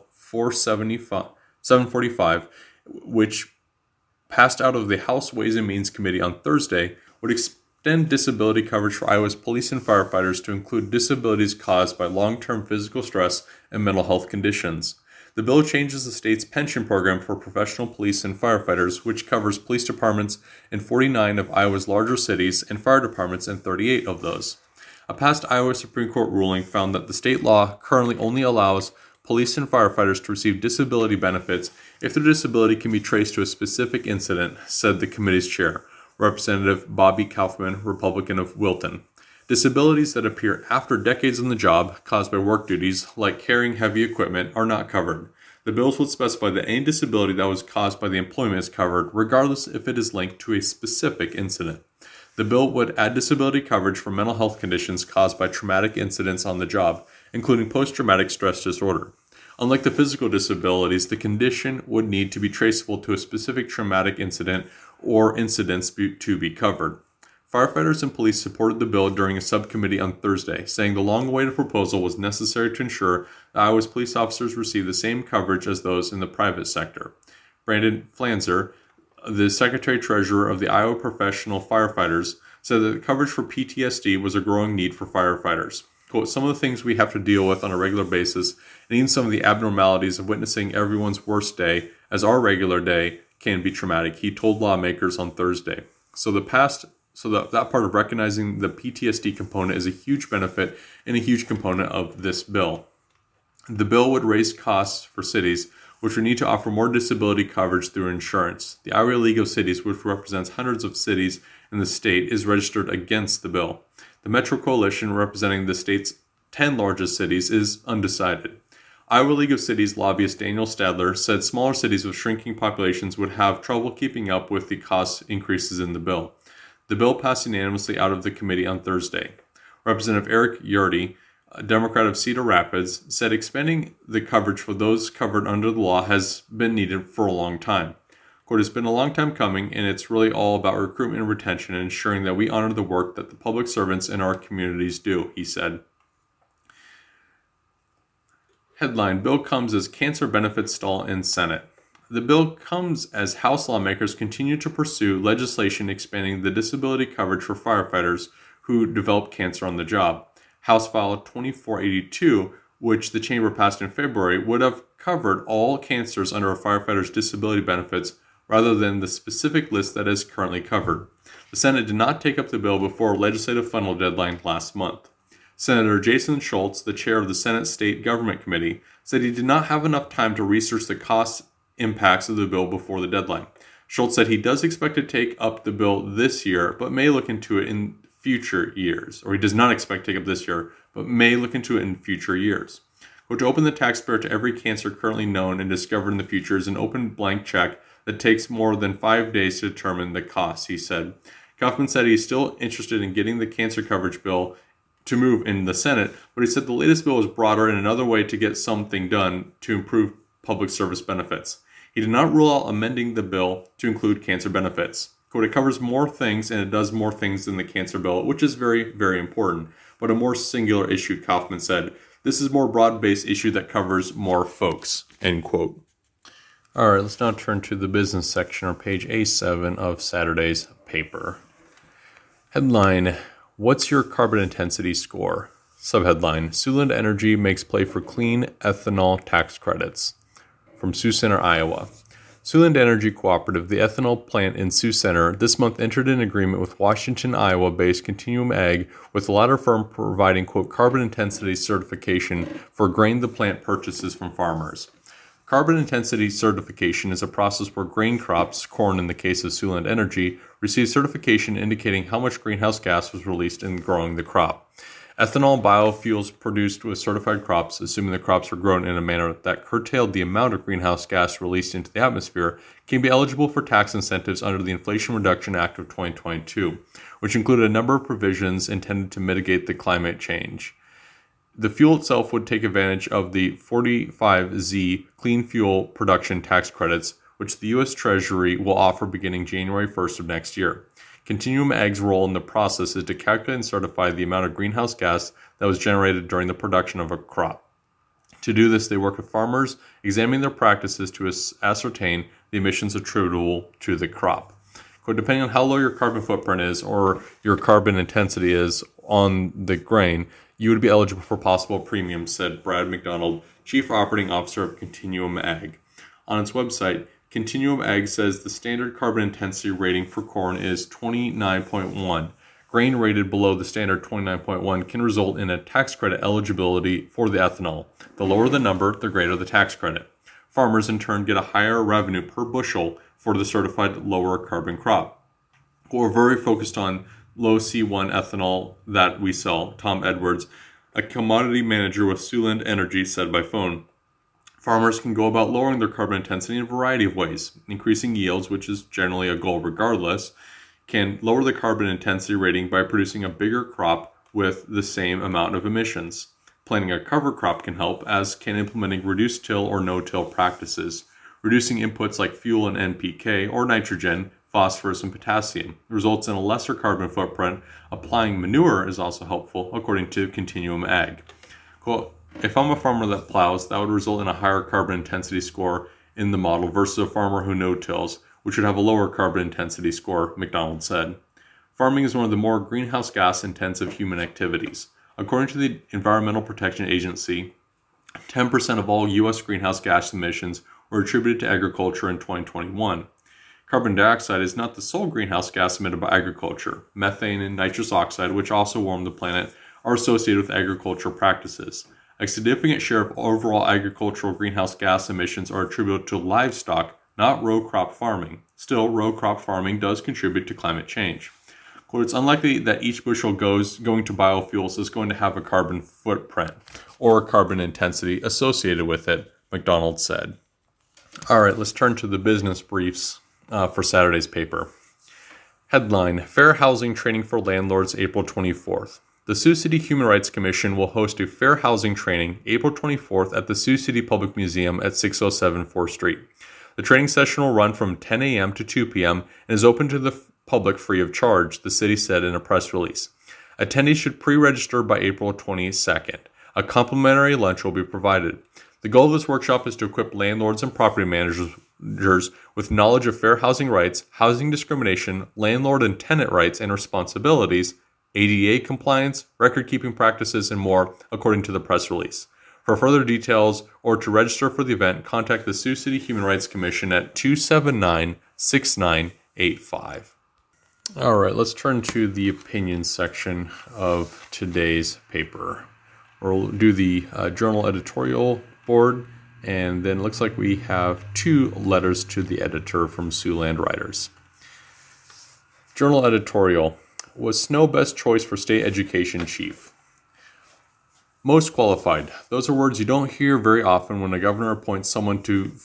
745, which passed out of the House Ways and Means Committee on Thursday, would extend disability coverage for Iowa's police and firefighters to include disabilities caused by long-term physical stress and mental health conditions. The bill changes the state's pension program for professional police and firefighters, which covers police departments in 49 of Iowa's larger cities and fire departments in 38 of those. A past Iowa Supreme Court ruling found that the state law currently only allows police and firefighters to receive disability benefits if their disability can be traced to a specific incident, said the committee's chair, Representative Bobby Kaufman, Republican of Wilton. Disabilities that appear after decades on the job, caused by work duties like carrying heavy equipment, are not covered. The bills would specify that any disability that was caused by the employment is covered, regardless if it is linked to a specific incident. The bill would add disability coverage for mental health conditions caused by traumatic incidents on the job, including post-traumatic stress disorder. Unlike the physical disabilities, the condition would need to be traceable to a specific traumatic incident or incidents to be covered. Firefighters and police supported the bill during a subcommittee on Thursday, saying the long-awaited proposal was necessary to ensure that Iowa's police officers receive the same coverage as those in the private sector. Brandon Flanzer, the Secretary-Treasurer of the Iowa Professional Firefighters, said that the coverage for PTSD was a growing need for firefighters. Quote, some of the things we have to deal with on a regular basis, and even some of the abnormalities of witnessing everyone's worst day as our regular day can be traumatic, he told lawmakers on Thursday. So that part of recognizing the PTSD component is a huge benefit and a huge component of this bill. The bill would raise costs for cities, which would need to offer more disability coverage through insurance. The Iowa League of Cities, which represents hundreds of cities in the state, is registered against the bill. The Metro Coalition, representing the state's 10 largest cities, is undecided. Iowa League of Cities lobbyist Daniel Stadler said smaller cities with shrinking populations would have trouble keeping up with the cost increases in the bill. The bill passed unanimously out of the committee on Thursday. Representative Eric Yurdy, a Democrat of Cedar Rapids, said expanding the coverage for those covered under the law has been needed for a long time. Quote, it's been a long time coming, and it's really all about recruitment and retention and ensuring that we honor the work that the public servants in our communities do, he said. Headline, bill comes as cancer benefits stall in Senate. The bill comes as House lawmakers continue to pursue legislation expanding the disability coverage for firefighters, who developed cancer on the job. House File 2482, which the chamber passed in February, would have covered all cancers under a firefighter's disability benefits rather than the specific list that is currently covered. The Senate did not take up the bill before legislative funnel deadline last month. Senator Jason Schultz, the chair of the Senate State Government Committee, said he did not have enough time to research the cost impacts of the bill before the deadline. Schultz said he does expect to take up the bill this year, but may look into it in future years. Or he does not expect to take up this year, but may look into it in future years. Quote, to open the taxpayer to every cancer currently known and discovered in the future is an open blank check that takes more than 5 days to determine the costs, he said. Kaufman said he's still interested in getting the cancer coverage bill to move in the Senate, but he said the latest bill was broader and another way to get something done to improve public service benefits. He did not rule out amending the bill to include cancer benefits. Quote, it covers more things and it does more things than the cancer bill, which is very, very important, but a more singular issue, Kaufman said. This is a more broad-based issue that covers more folks, end quote. All right, let's now turn to the business section, or page A7 of Saturday's paper. Headline, what's your carbon intensity score? Subheadline, Siouxland Energy makes play for clean ethanol tax credits. From Sioux Center, Iowa. Siouxland Energy Cooperative, the ethanol plant in Sioux Center, this month entered an agreement with Washington, Iowa-based Continuum Ag, with the latter firm providing, quote, carbon intensity certification for grain the plant purchases from farmers. Carbon intensity certification is a process where grain crops, corn in the case of Siouxland Energy, receive certification indicating how much greenhouse gas was released in growing the crop. Ethanol biofuels produced with certified crops, assuming the crops were grown in a manner that curtailed the amount of greenhouse gas released into the atmosphere, can be eligible for tax incentives under the Inflation Reduction Act of 2022, which included a number of provisions intended to mitigate the climate change. The fuel itself would take advantage of the 45Z clean fuel production tax credits, which the U.S. Treasury will offer beginning January 1st of next year. Continuum Ag's role in the process is to calculate and certify the amount of greenhouse gas that was generated during the production of a crop. To do this, they work with farmers, examining their practices to ascertain the emissions attributable to the crop. Quote, depending on how low your carbon footprint is or your carbon intensity is on the grain, you would be eligible for possible premiums, said Brad McDonald, Chief Operating Officer of Continuum Ag. On its website, Continuum Ag says the standard carbon intensity rating for corn is 29.1. Grain rated below the standard 29.1 can result in a tax credit eligibility for the ethanol. The lower the number, the greater the tax credit. Farmers in turn get a higher revenue per bushel for the certified lower carbon crop. We're very focused on low C1 ethanol that we sell, Tom Edwards, a commodity manager with Siouxland Energy, said by phone. Farmers can go about lowering their carbon intensity in a variety of ways. Increasing yields, which is generally a goal regardless, can lower the carbon intensity rating by producing a bigger crop with the same amount of emissions. Planting a cover crop can help, as can implementing reduced till or no-till practices. Reducing inputs like fuel and NPK or nitrogen, phosphorus, and potassium results in a lesser carbon footprint. Applying manure is also helpful, according to Continuum Ag. Quote, if I'm a farmer that plows, that would result in a higher carbon intensity score in the model versus a farmer who no-tills, which would have a lower carbon intensity score, McDonald said. Farming is one of the more greenhouse gas intensive human activities. According to the Environmental Protection Agency, 10% of all U.S. greenhouse gas emissions were attributed to agriculture in 2021. Carbon dioxide is not the sole greenhouse gas emitted by agriculture. Methane and nitrous oxide, which also warm the planet, are associated with agricultural practices. A significant share of overall agricultural greenhouse gas emissions are attributed to livestock, not row crop farming. Still, row crop farming does contribute to climate change. Quote, it's unlikely that each bushel going to biofuels is going to have a carbon footprint or a carbon intensity associated with it, McDonald said. All right, let's turn to the business briefs for Saturday's paper. Headline, Fair Housing Training for Landlords, April 24th. The Sioux City Human Rights Commission will host a fair housing training April 24th at the Sioux City Public Museum at 607 4th Street. The training session will run from 10 a.m. to 2 p.m. and is open to the public free of charge, the city said in a press release. Attendees should pre-register by April 22nd. A complimentary lunch will be provided. The goal of this workshop is to equip landlords and property managers with knowledge of fair housing rights, housing discrimination, landlord and tenant rights and responsibilities, ADA compliance, record-keeping practices, and more, according to the press release. For further details or to register for the event, contact the Sioux City Human Rights Commission at 279-6985. All right, let's turn to the opinion section of today's paper. We'll do the journal editorial board, and then it looks like we have 2 letters to the editor from Siouxland Writers. Journal editorial. Was Snow best choice for state education chief? Most qualified. Those are words you don't hear very often when a governor appoints someone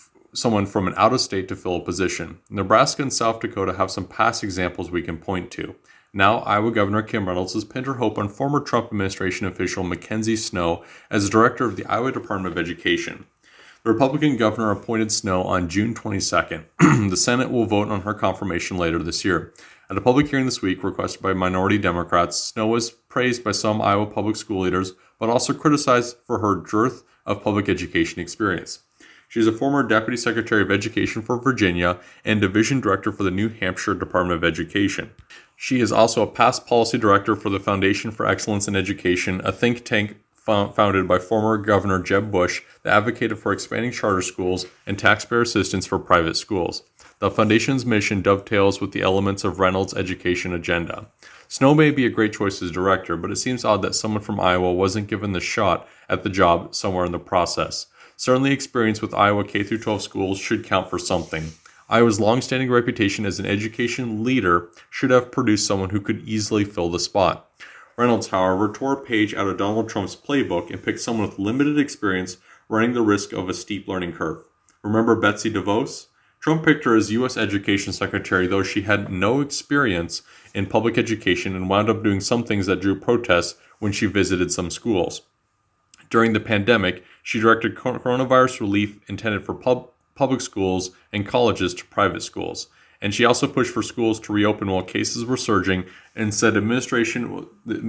from an out-of-state to fill a position. Nebraska and South Dakota have some past examples we can point to. Now, Iowa Governor Kim Reynolds has pinned her hope on former Trump administration official Mackenzie Snow as director of the Iowa Department of Education. The Republican governor appointed Snow on June 22nd. The Senate will vote on her confirmation later this year. At a public hearing this week requested by minority Democrats, Snow was praised by some Iowa public school leaders, but also criticized for her dearth of public education experience. She is a former Deputy Secretary of Education for Virginia and Division Director for the New Hampshire Department of Education. She is also a past policy director for the Foundation for Excellence in Education, a think tank founded by former Governor Jeb Bush that advocated for expanding charter schools and taxpayer assistance for private schools. The foundation's mission dovetails with the elements of Reynolds' education agenda. Snow may be a great choice as director, but it seems odd that someone from Iowa wasn't given the shot at the job somewhere in the process. Certainly experience with Iowa K-12 schools should count for something. Iowa's long-standing reputation as an education leader should have produced someone who could easily fill the spot. Reynolds, however, tore a page out of Donald Trump's playbook and picked someone with limited experience, running the risk of a steep learning curve. Remember Betsy DeVos? Trump picked her as U.S. Education Secretary, though she had no experience in public education and wound up doing some things that drew protests when she visited some schools. During the pandemic, she directed coronavirus relief intended for public schools and colleges to private schools. And she also pushed for schools to reopen while cases were surging and said the administration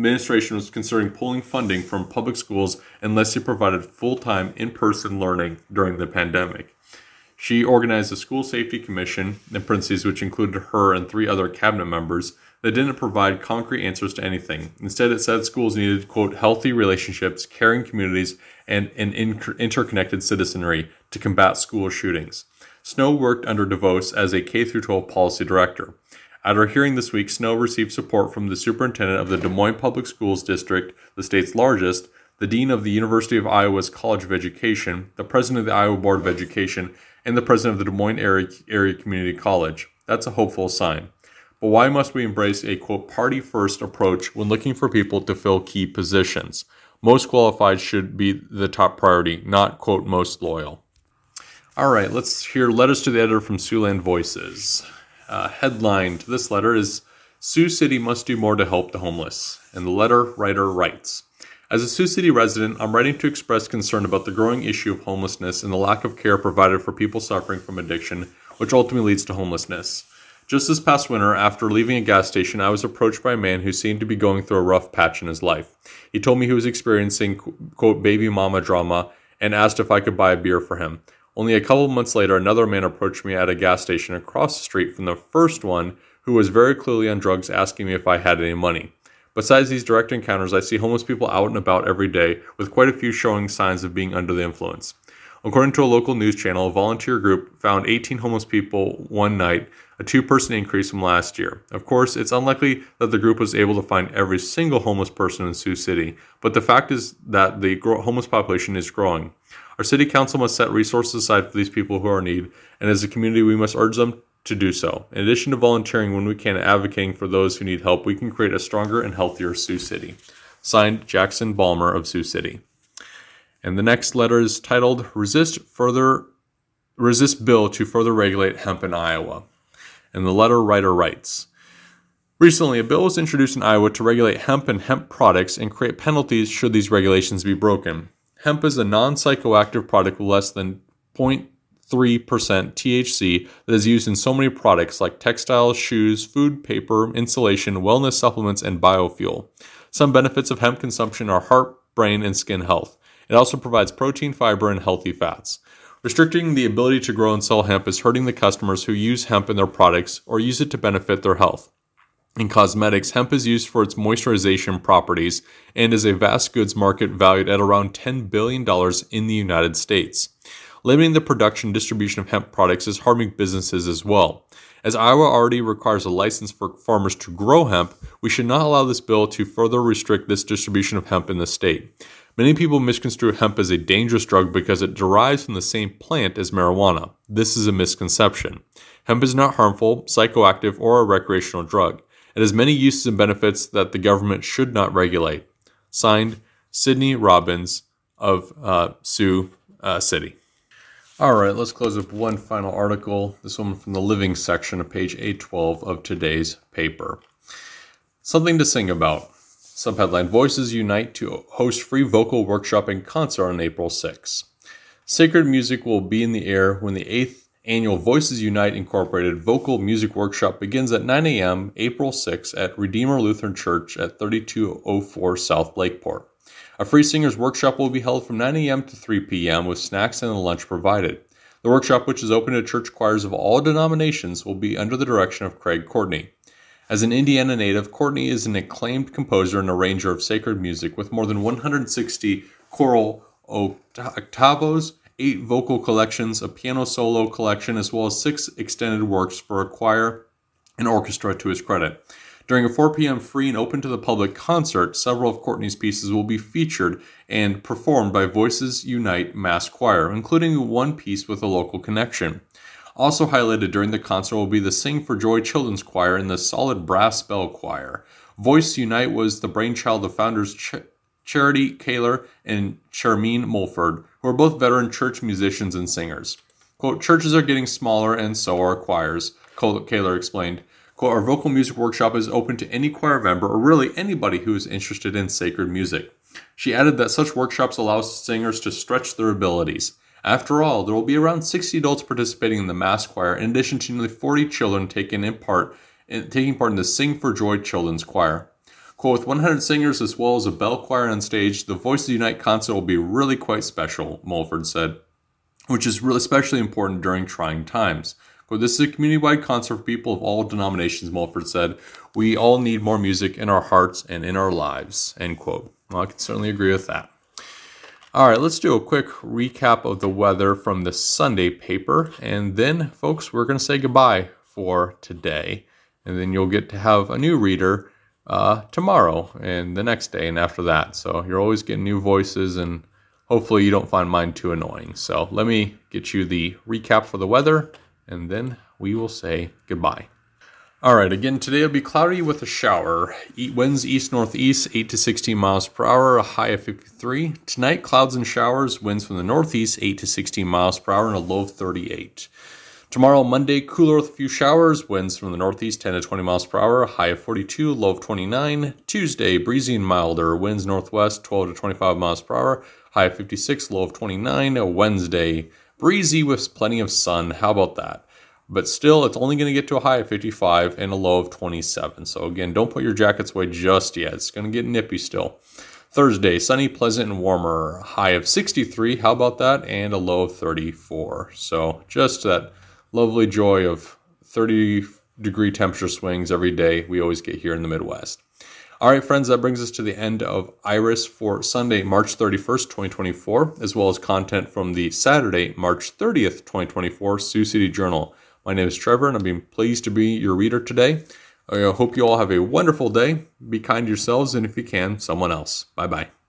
was considering pulling funding from public schools unless they provided full-time in-person learning during the pandemic. She organized a school safety commission, in parentheses, which included her and 3 other cabinet members, that didn't provide concrete answers to anything. Instead, it said schools needed, quote, healthy relationships, caring communities, and an interconnected citizenry to combat school shootings. Snow worked under DeVos as a K-12 policy director. At our hearing this week, Snow received support from the superintendent of the Des Moines Public Schools District, the state's largest, the dean of the University of Iowa's College of Education, the president of the Iowa Board of Education, and the president of the Des Moines Area Community College. That's a hopeful sign. But why must we embrace a, quote, party-first approach when looking for people to fill key positions? Most qualified should be the top priority, not, quote, most loyal. All right, let's hear letters to the editor from Siouxland Voices. Headline to this letter is, Sioux City must do more to help the homeless. And the letter writer writes, as a Sioux City resident, I'm writing to express concern about the growing issue of homelessness and the lack of care provided for people suffering from addiction, which ultimately leads to homelessness. Just this past winter, after leaving a gas station, I was approached by a man who seemed to be going through a rough patch in his life. He told me he was experiencing, quote, baby mama drama and asked if I could buy a beer for him. Only a couple of months later, another man approached me at a gas station across the street from the first one who was very clearly on drugs, asking me if I had any money. Besides these direct encounters, I see homeless people out and about every day, with quite a few showing signs of being under the influence. According to a local news channel, a volunteer group found 18 homeless people one night, a 2-person increase from last year. Of course, it's unlikely that the group was able to find every single homeless person in Sioux City, but the fact is that the homeless population is growing. Our city council must set resources aside for these people who are in need, and as a community, we must urge them to do so. In addition to volunteering when we can and advocating for those who need help, we can create a stronger and healthier Sioux City. Signed, Jackson Balmer of Sioux City. And the next letter is titled, Resist Bill to Further Regulate Hemp in Iowa. And the letter writer writes, recently, a bill was introduced in Iowa to regulate hemp and hemp products and create penalties should these regulations be broken. Hemp is a non-psychoactive product with less than 0.3% THC that is used in so many products like textiles, shoes, food, paper, insulation, wellness supplements, and biofuel. Some benefits of hemp consumption are heart, brain, and skin health. It also provides protein, fiber, and healthy fats. Restricting the ability to grow and sell hemp is hurting the customers who use hemp in their products or use it to benefit their health. In cosmetics, hemp is used for its moisturization properties and is a vast goods market valued at around $10 billion in the United States. Limiting the production and distribution of hemp products is harming businesses as well. As Iowa already requires a license for farmers to grow hemp, we should not allow this bill to further restrict this distribution of hemp in the state. Many people misconstrue hemp as a dangerous drug because it derives from the same plant as marijuana. This is a misconception. Hemp is not harmful, psychoactive, or a recreational drug. It has many uses and benefits that the government should not regulate. Signed, Sidney Robbins of Sioux City. All right, let's close with one final article, this one from the Living section of page 812 of today's paper. Something to sing about. Subheadline, Voices Unite to host free vocal workshop and concert on April 6. Sacred music will be in the air when the 8th annual Voices Unite Incorporated Vocal Music Workshop begins at 9 a.m. April 6 at Redeemer Lutheran Church at 3204 South Lakeport. A free singers workshop will be held from 9 a.m. to 3 p.m. with snacks and a lunch provided. The workshop, which is open to church choirs of all denominations, will be under the direction of Craig Courtney. As an Indiana native, Courtney is an acclaimed composer and arranger of sacred music with more than 160 choral octavos, 8 vocal collections, a piano solo collection, as well as 6 extended works for a choir and orchestra to his credit. During a 4 p.m. free and open to the public concert, several of Courtney's pieces will be featured and performed by Voices Unite Mass Choir, including one piece with a local connection. Also highlighted during the concert will be the Sing for Joy Children's Choir and the Solid Brass Bell Choir. Voice Unite was the brainchild of founders Charity Kaler and Charmaine Mulford, who are both veteran church musicians and singers. Quote, churches are getting smaller and so are choirs, Kaler explained. Quote, our vocal music workshop is open to any choir member or really anybody who is interested in sacred music. She added that such workshops allow singers to stretch their abilities. After all, there will be around 60 adults participating in the mass choir, in addition to nearly 40 children taking part in the Sing for Joy Children's Choir. Quote, with 100 singers as well as a bell choir on stage, the Voices Unite concert will be really quite special, Mulford said, which is really especially important during trying times. Quote, this is a community-wide concert for people of all denominations, Mulford said. We all need more music in our hearts and in our lives, end quote. Well, I can certainly agree with that. All right, let's do a quick recap of the weather from the Sunday paper. And then, folks, we're going to say goodbye for today. And then you'll get to have a new reader tomorrow and the next day and after that. So you're always getting new voices, and hopefully you don't find mine too annoying. So let me get you the recap for the weather, and then we will say goodbye. All right, again, today it'll be cloudy with a shower. Winds east-northeast, 8 to 16 miles per hour, a high of 53. Tonight, clouds and showers, winds from the northeast, 8 to 16 miles per hour, and a low of 38. Tomorrow, Monday, cooler with a few showers, winds from the northeast, 10 to 20 miles per hour, a high of 42, low of 29. Tuesday, breezy and milder, winds northwest, 12 to 25 miles per hour, high of 56, low of 29. Wednesday, breezy with plenty of sun. How about that? But still, it's only going to get to a high of 55 and a low of 27. So again, don't put your jackets away just yet. It's going to get nippy still. Thursday, sunny, pleasant, and warmer. High of 63. How about that? And a low of 34. So just that lovely joy of 30-degree temperature swings every day we always get here in the Midwest. All right, friends, that brings us to the end of Iris for Sunday, March 31st, 2024, as well as content from the Saturday, March 30th, 2024, Sioux City Journal. My name is Trevor, and I've been pleased to be your reader today. I hope you all have a wonderful day. Be kind to yourselves, and if you can, someone else. Bye-bye.